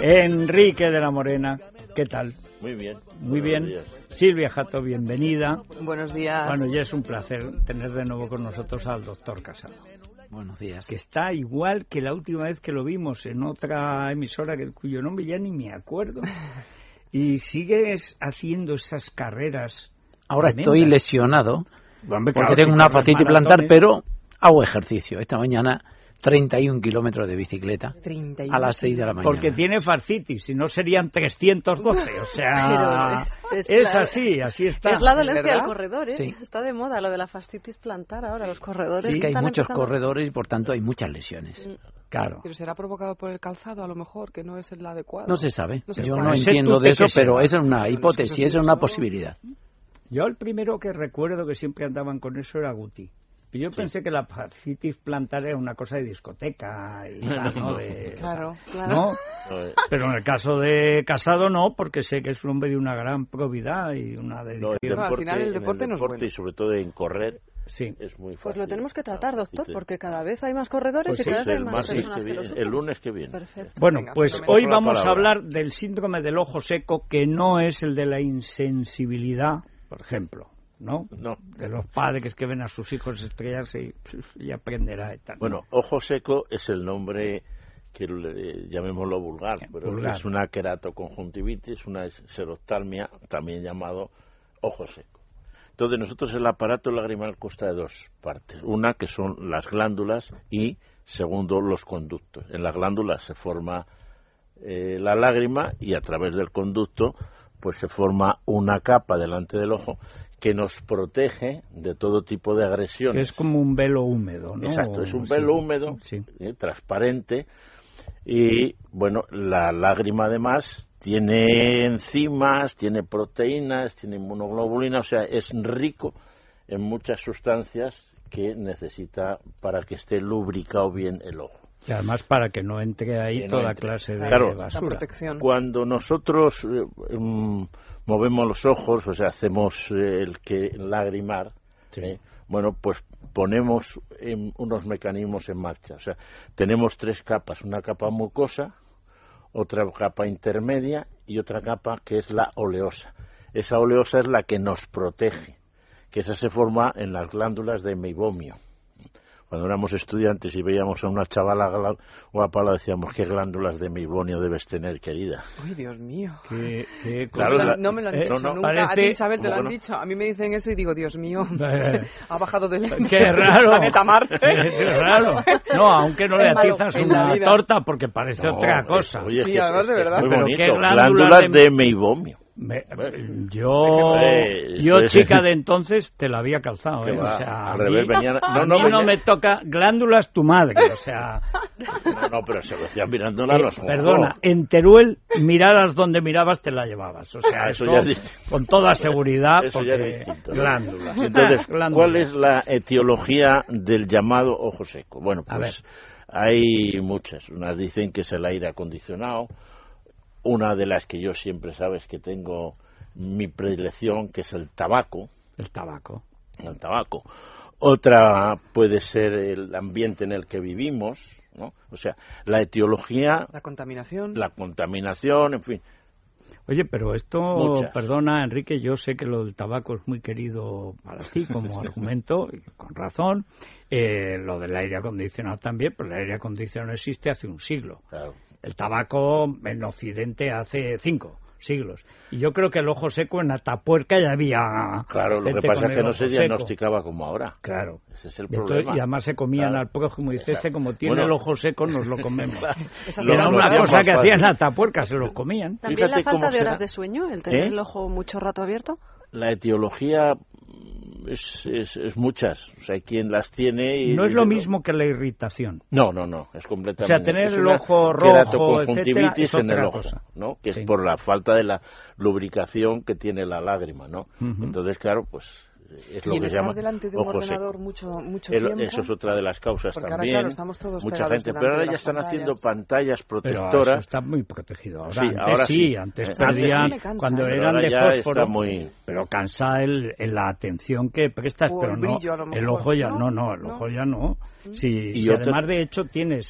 Enrique de la Morena, ¿qué tal? Muy bien. Muy bien. Silvia Jato, bienvenida. Buenos días. Bueno, ya es un placer tener de nuevo con nosotros al doctor Casado. Buenos días. Que está igual que la última vez que lo vimos en otra emisora cuyo nombre ya ni me acuerdo. Y sigues haciendo esas carreras. Ahora tremendas. estoy lesionado Hombre, porque claro, tengo si una corres fascitis plantar, maratones. pero hago ejercicio. Esta mañana 31 kilómetros de bicicleta 31 a las 6 de la mañana. Porque tiene fascitis, si no serían 312, o sea, es así está. Es la dolencia ¿verdad? del corredor, ¿eh? Sí. Está de moda lo de la fascitis plantar ahora, los corredores. Sí, que hay están muchos empezando- corredores y por tanto hay muchas lesiones. Claro. Pero será provocado por el calzado, a lo mejor, que no es el adecuado. No se sabe. No se Yo sabe. no Sé entiendo tú de que eso, se pero sepa. esa es una Bueno, hipótesis, eso es una eso- posibilidad. Yo el primero que recuerdo que siempre andaban con eso era Guti. Y yo pensé que la fascitis plantar era una cosa de discoteca y tal, ¿no? Claro, claro. ¿no? Pero en el caso de Casado no, porque sé que es un hombre de una gran probidad y una No, el dedicación. deporte, al final el deporte en no es deporte bueno. y sobre todo en correr Sí. es muy fácil. Pues lo tenemos que tratar, doctor, Sí, sí. porque cada vez hay más corredores Pues y sí, cada vez hay el más martes personas que que lo viene, sufren. el lunes que viene. Perfecto. Bueno, Venga, pues fenomenal. hoy Por la vamos a palabra. hablar del síndrome del ojo seco, que no es el de la insensibilidad, por ejemplo, ¿no? No. De los padres que ven a sus hijos estrellarse y aprenderá y tal. Bueno, ojo seco es el nombre que llamémoslo vulgar, pero Vulgar. es una queratoconjuntivitis, una seroftalmia, también llamado ojo seco. Entonces nosotros el aparato lagrimal consta de dos partes, una que son las glándulas y segundo los conductos. En las glándulas se forma la lágrima y a través del conducto pues se forma una capa delante del ojo que nos protege de todo tipo de agresiones. Que es como un velo húmedo, ¿no? Exacto, es un Sí. velo húmedo, Sí. transparente, y bueno, la lágrima además tiene enzimas, tiene proteínas, tiene inmunoglobulina, o sea, es rico en muchas sustancias que necesita para que esté lubricado bien el ojo. Y además para que no entre ahí Que no toda entre. clase de Claro. La basura. protección. Cuando nosotros movemos los ojos, o sea, hacemos el que lagrimar, Sí. bueno, pues ponemos unos mecanismos en marcha. O sea, tenemos tres capas, una capa mucosa, otra capa intermedia y otra capa que es la oleosa. Esa oleosa es la que nos protege, que esa se forma en las glándulas de meibomio. Cuando éramos estudiantes y veíamos a una chavala guapa, le decíamos, ¿qué glándulas de meibomio debes tener, querida? Uy, Dios mío. Que Claro, No me lo han dicho no, nunca. parece- A ti, Isabel, te lo ¿Cómo han no? dicho. A mí me dicen eso y digo, Dios mío, ha bajado del Qué raro. planeta Marte. Qué raro. No, aunque no le Es malo. atizas En la una vida. torta porque parece No, otra cosa. oye, Sí, que además de es verdad. muy Pero bonito. qué Glándulas glándulas de meibomio. Yo Esto es- chica de entonces te la había calzado, Que ¿eh? va, O sea, al revés, venían- a no, mí venía- me toca glándulas tu madre, o sea, No, pero se lo decían mirándola a los ojos. perdona, en Teruel miraras donde mirabas te la llevabas, o sea, Eso eso ya es distinto. con toda seguridad, Eso ya es porque distinto. glándulas. Entonces, Glándulas. ¿cuál es la etiología del llamado ojo seco? Bueno, A pues hay muchas. Unas dicen que es el aire acondicionado. Una de las que yo siempre sabes que tengo mi predilección, que es el tabaco. El tabaco. El tabaco. Otra puede ser el ambiente en el que vivimos, ¿no? O sea, la etiología, La contaminación. la contaminación, en fin. Oye, pero esto, Muchas. perdona, Enrique, yo sé que lo del tabaco es muy querido para ti como argumento, y con razón. Lo del aire acondicionado también, pero el aire acondicionado existe hace un siglo. Claro. El tabaco en Occidente hace 5 siglos. Y yo creo que el ojo seco en Atapuerca ya había... Claro, lo que gente pasa con es que el no se ojo seco. diagnosticaba como ahora. Claro. Ese es el Y entonces- problema. y además se comían Claro. al prójimo y dice, Exacto. este como tiene Bueno, el ojo seco nos lo comemos. Esa Lo- Era será lo una hacían cosa más que hacían en fácil. Atapuerca, se los comían. También Fíjate la falta cómo de horas será. de sueño, el tener ¿Eh? el ojo mucho rato abierto. La etiología es muchas. O sea, hay quien las tiene y... No es lo mismo que la irritación. No, es completamente... O sea, tener es el una ojo rojo, queratoconjuntivitis etcétera, es en el otra ojo, cosa. ¿no? Que Sí. es por la falta de la lubricación que tiene la lágrima, ¿no? Ujú. Entonces, claro, pues es lo Y en que se estar llama delante de un ojo seco. ordenador mucho tiempo. Eso es otra de las causas Porque ahora, también. claro, estamos todos Mucha pegados gente, delante pero ahora de ya las están haciendo pantallas. pantallas Pero eso protectoras. está muy protegido. Ahora, Sí, antes ahora sí. antes Antes perdían, me cansa, cuando pero eran ahora de ya fósforo, está muy- pero cansa la atención que prestas, O pero el no, brillo, a lo el mejor. ojo ya No, el no. ojo ya no. Si Y otra- además de hecho tienes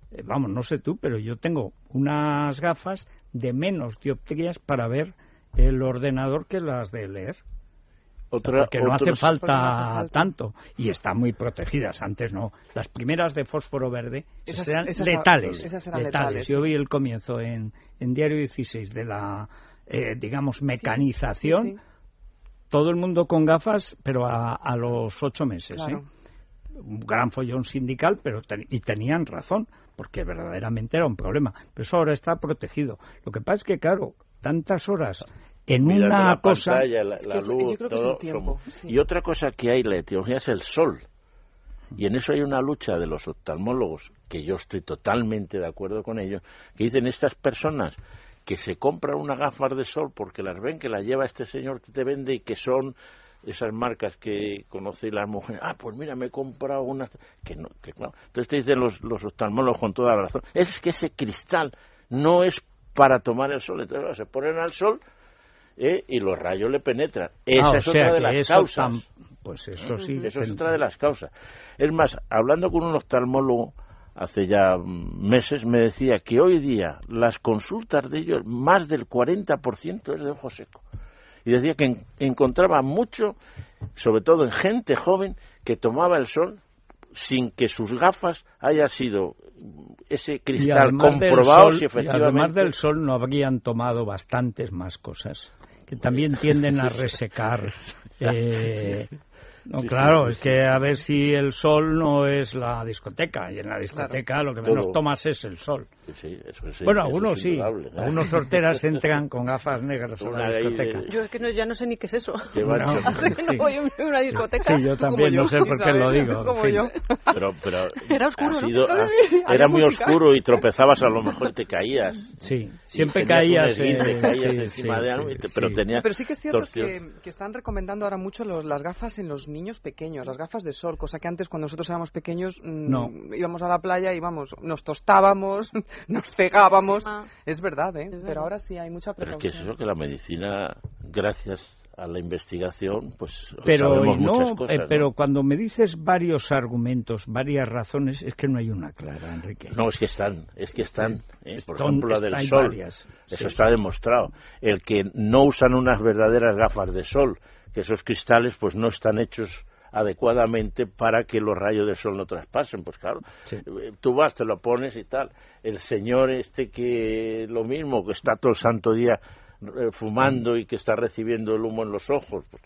vamos, no sé tú, pero yo tengo unas gafas de menos dioptrías para ver el ordenador que las de leer. Porque no hace falta tanto y están muy protegidas. Antes no. Las primeras de fósforo verde eran letales. Esas eran letales. Yo vi el comienzo en Diario 16 de la, digamos, mecanización. Sí. Todo el mundo con gafas, pero a los 8 meses. Claro. Un gran follón sindical, pero y tenían razón, porque verdaderamente era un problema. Pero eso ahora está protegido. Lo que pasa es que, claro, tantas horas en una cosa, pantalla, la luz, todo. Sí. Y otra cosa que hay, la etiología es el sol. Y en eso hay una lucha de los oftalmólogos, que yo estoy totalmente de acuerdo con ellos, que dicen estas personas que se compran unas gafas de sol porque las ven que las lleva este señor que te vende y que son esas marcas que conoce las mujeres. Pues mira, me he comprado unas que no. Entonces te dicen los oftalmólogos con toda la razón, es que ese cristal no es para tomar el sol. Entonces se ponen al sol y los rayos le penetran. Esa es otra de las causas. Pues eso sí. Eso es otra de las causas. Es más, hablando con un oftalmólogo hace ya meses, me decía que hoy día las consultas de ellos, más del 40% es de ojo seco. Y decía que encontraba mucho, sobre todo en gente joven, que tomaba el sol sin que sus gafas haya sido ese cristal comprobado si efectivamente... Y además del sol no habrían tomado bastantes más cosas que también tienden a resecar. No, claro, es que a ver si el sol no es la discoteca, y en la discoteca lo que menos tomas es el sol. Sí, eso sí, bueno, algunos sí, algunos sorteras entran con gafas negras a la discoteca. Yo es que ya no sé ni qué es eso. Hace que no voy a una discoteca. Sí, yo también no sé por qué lo digo. Como yo. Pero era oscuro, era muy oscuro y tropezabas, a lo mejor te caías. Sí, siempre caías encima de algo, pero tenías... Pero sí que es cierto que están recomendando ahora mucho las gafas en los niños pequeños, las gafas de sol, cosa que antes cuando nosotros éramos pequeños íbamos a la playa y nos tostábamos, nos cegábamos. Es verdad, pero ahora sí hay mucha precaución. Pero es que eso que la medicina, gracias a la investigación, pues sabemos muchas cosas. Pero cuando me dices varios argumentos, varias razones, es que no hay una clara, Enrique. No, es que están. Por ejemplo, la del sol. Eso está demostrado. El que no usan unas verdaderas gafas de sol, que esos cristales pues no están hechos adecuadamente para que los rayos del sol no traspasen, pues claro, tú vas, te lo pones y tal, el señor que lo mismo, que está todo el santo día fumando y que está recibiendo el humo en los ojos, pues,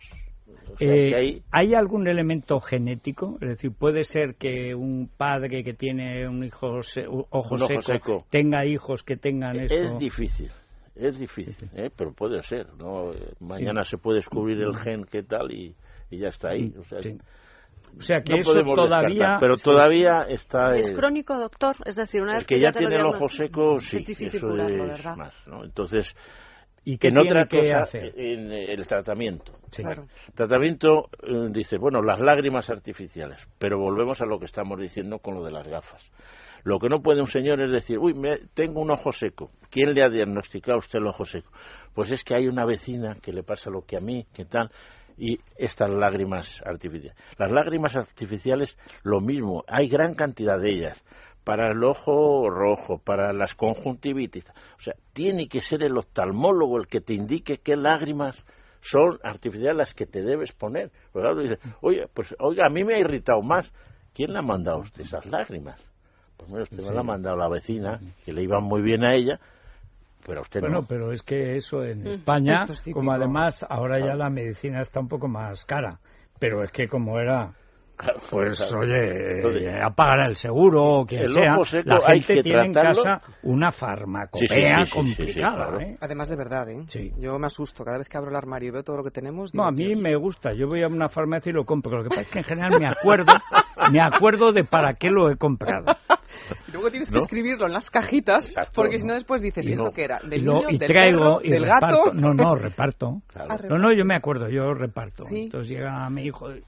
¿hay algún elemento genético? Es decir, puede ser que un padre que tiene un ojo seco tenga hijos que tengan esto. Es difícil, pero puede ser, ¿no? Mañana se puede descubrir el gen que tal y ya está ahí. O sea que no eso todavía... Pero todavía está... ¿Es crónico, doctor? Es decir, una vez que ya tiene el ojo seco, sí. Es difícil curarlo, ¿verdad? Más, ¿no? Entonces... ¿Y qué tiene que hacer? En el tratamiento. Sí. Claro. El tratamiento dice, las lágrimas artificiales, pero volvemos a lo que estamos diciendo con lo de las gafas. Lo que no puede un señor es decir, tengo un ojo seco. ¿Quién le ha diagnosticado a usted el ojo seco? Pues es que hay una vecina que le pasa lo que a mí, ¿qué tal? Y estas lágrimas artificiales. Las lágrimas artificiales, lo mismo, hay gran cantidad de ellas. Para el ojo rojo, para las conjuntivitis. O sea, tiene que ser el oftalmólogo el que te indique qué lágrimas son artificiales las que te debes poner. Pero dice, oiga, a mí me ha irritado más. ¿Quién le ha mandado a usted esas lágrimas? Pues mira, usted me la ha mandado la vecina, que le iban muy bien a ella, pero a usted no. Bueno, pero es que eso en España, como además ahora ya la medicina está un poco más cara, pero es que como era... Pues oye, apagar el seguro o quien sea, la gente tiene en casa una farmacopea complicada. Claro. Además de verdad, Sí. Yo me asusto cada vez que abro el armario y veo todo lo que tenemos. No, a mí me gusta, yo voy a una farmacia y lo compro, lo que pasa es que en general me acuerdo de para qué lo he comprado. Y luego tienes que escribirlo en las cajitas, exacto, porque si no después dices, ¿y esto qué era? ¿Del niño, y del traigo, perro, y del reparto. gato? No, reparto. Claro. No, yo me acuerdo, yo reparto. ¿Sí? Entonces llega mi hijo y...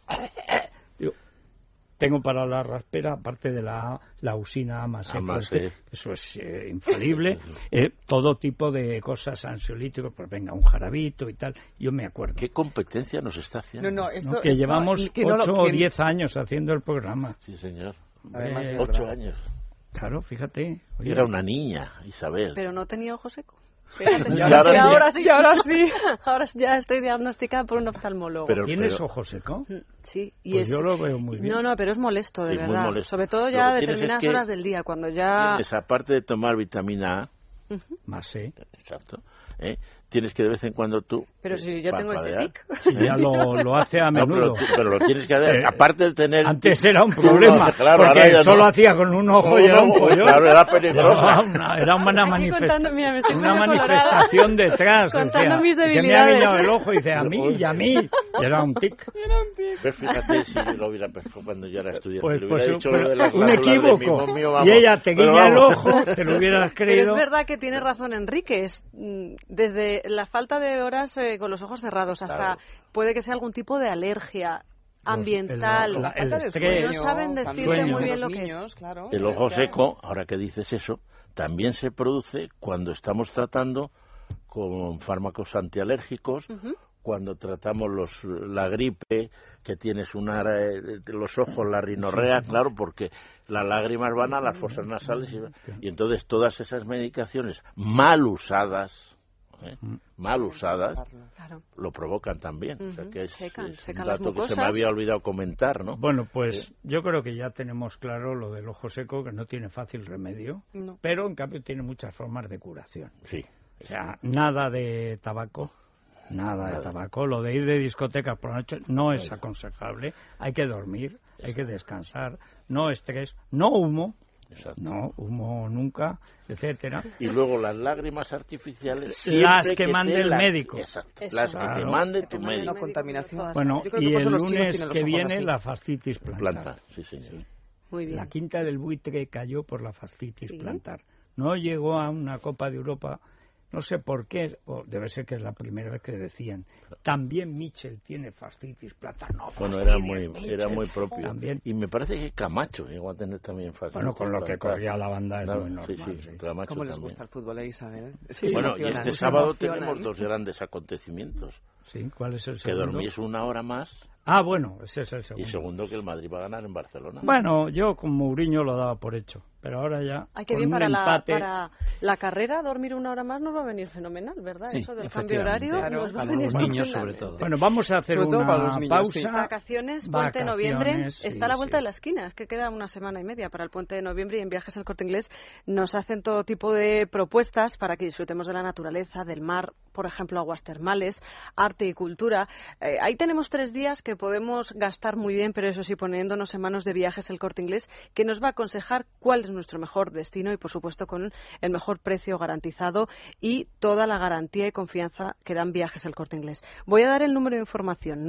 Tengo para la raspera, aparte de la usina más eso es infalible, todo tipo de cosas ansiolíticos, pues venga, un jarabito y tal, yo me acuerdo. ¿Qué competencia nos está haciendo? Que llevamos 8 o 10 años haciendo el programa. Sí, señor. Además, 8 años. Claro, fíjate. Oye, era una niña, Isabel. Pero no tenía ojo seco. Y ahora sí. Ahora ya estoy diagnosticada por un oftalmólogo. ¿Tienes ojo seco? Sí. Pues yo lo veo muy bien. No, pero es molesto, de verdad. Molesto. Sobre todo ya a determinadas horas del día, cuando ya... Tienes, aparte de tomar vitamina A, más C. Exacto. Tienes que de vez en cuando tú... Pero si yo tengo ese tic. Sí, ya lo hace a menudo. Pero lo tienes que hacer, aparte de tener... Antes era un problema, claro, porque solo hacía con un ojo y era un follón. Claro, era peligroso. Era una manifestación detrás. Contando mis que debilidades. me ha guiñado el ojo y dice, a mí y a mí. Y era un tic. Pues fíjate si lo hubiera pensado cuando yo era estudiante. Pues dicho lo de las un equívoco. Mío, y ella te guiña el ojo, te lo hubieras creído. Pero es verdad que tiene razón Enrique. Desde la falta de horas con los ojos cerrados hasta puede que sea algún tipo de alergia ambiental. El estrés, no saben decirle muy bien lo que es. Claro, el ojo seco, ahora que dices eso, también se produce cuando estamos tratando con fármacos antialérgicos, cuando tratamos la gripe, que tienes los ojos, la rinorrea, claro, porque las lágrimas van a las fosas nasales y entonces todas esas medicaciones mal usadas, lo provocan también. O sea que es un dato que se me había olvidado comentar, ¿no? Bueno, pues yo creo que ya tenemos claro lo del ojo seco, que no tiene fácil remedio, pero en cambio tiene muchas formas de curación. Sí. O sea, nada de tabaco. Nada de tabaco. Lo de ir de discotecas por la noche no es aconsejable. Hay que dormir, hay que descansar, no estrés, no humo. Exacto. No, humo nunca, etcétera. Y luego las lágrimas artificiales, las que mande el médico. Exacto. Las que te mande tu médico. No contaminación. Bueno, y el lunes que viene la fascitis plantar. Sí, señor. Sí. Muy bien. La Quinta del Buitre cayó por la fascitis plantar. No llegó a una Copa de Europa. No sé por qué, o debe ser que es la primera vez que decían. También Mitchell tiene fascitis plantar. No, bueno, era muy propio. También. Y me parece que Camacho llegó a tener también fascitis. Bueno, con lo que corría la banda es muy normal. Sí. Camacho ¿Cómo les también. gusta el fútbol, Isabel? Bueno, y este sábado tenemos dos grandes acontecimientos. Sí, ¿cuál es el Que segundo? dormís una hora más. Bueno, ese es el segundo. Y segundo, que el Madrid va a ganar en Barcelona. Bueno, yo con Mourinho lo daba por hecho, pero ahora ya. Hay que bien para la carrera, dormir una hora más nos va a venir fenomenal, ¿verdad? Sí, eso del cambio horario nos va a venir los niños sobre todo. Bueno, vamos a hacer una pausa. Sí. Vacaciones, puente de noviembre, está a la vuelta de la esquina, es que queda una semana y media para el puente de noviembre y en Viajes al Corte Inglés nos hacen todo tipo de propuestas para que disfrutemos de la naturaleza, del mar, por ejemplo, aguas termales, arte y cultura. Ahí tenemos 3 días que podemos gastar muy bien, pero eso sí, poniéndonos en manos de Viajes El Corte Inglés, que nos va a aconsejar cuál es nuestro mejor destino y, por supuesto, con el mejor precio garantizado y toda la garantía y confianza que dan Viajes El Corte Inglés. Voy a dar el número de información,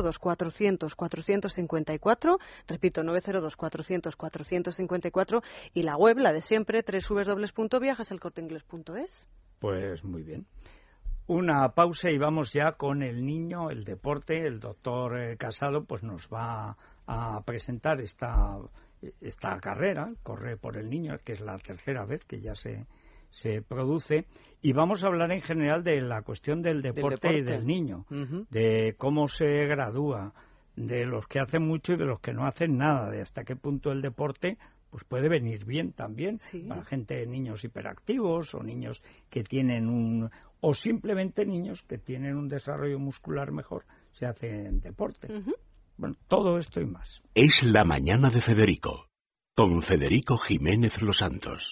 902-400-454, repito, 902-400-454, y la web, la de siempre, www.viajeselcorteingles.es. Pues muy bien. Una pausa y vamos ya con el niño, el deporte. El doctor Casado pues nos va a presentar esta carrera, Corre por el Niño, que es la tercera vez que ya se produce, y vamos a hablar en general de la cuestión del deporte y del niño, de cómo se gradúa, de los que hacen mucho y de los que no hacen nada, de hasta qué punto el deporte pues puede venir bien también para gente, niños hiperactivos o niños que tienen o simplemente niños que tienen un desarrollo muscular mejor, se hacen deporte. Bueno, todo esto y más. Es la mañana de Federico, con Federico Jiménez Los Santos.